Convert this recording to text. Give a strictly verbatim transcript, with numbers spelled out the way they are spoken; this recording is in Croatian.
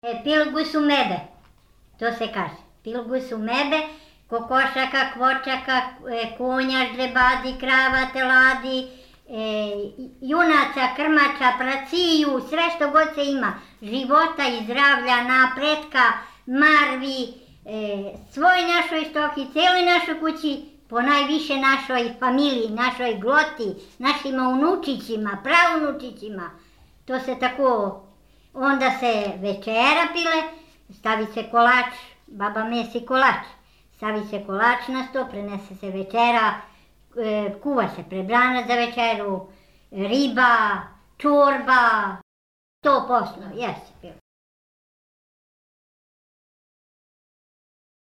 E, pilgusu mebe, to se kaže. Pilgusu mebe, kokošaka, kvočaka, e, konja, ždrebadi, krava, teladi, e, junaca, krmača, praciju, sve što god se ima. Života i zdravlja, napretka, marvi, e, svoj našoj stoki, cijeloj našoj kući, po najviše našoj familiji, našoj gloti, našim unučićima, pravunučićima. To se tako, onda se večera pile, stavi se kolač, baba mesi kolač, stavi se kolač na sto, prenese se večera, e, kuva se prebrana za večeru, riba, čorba, sto posto, jeste pile.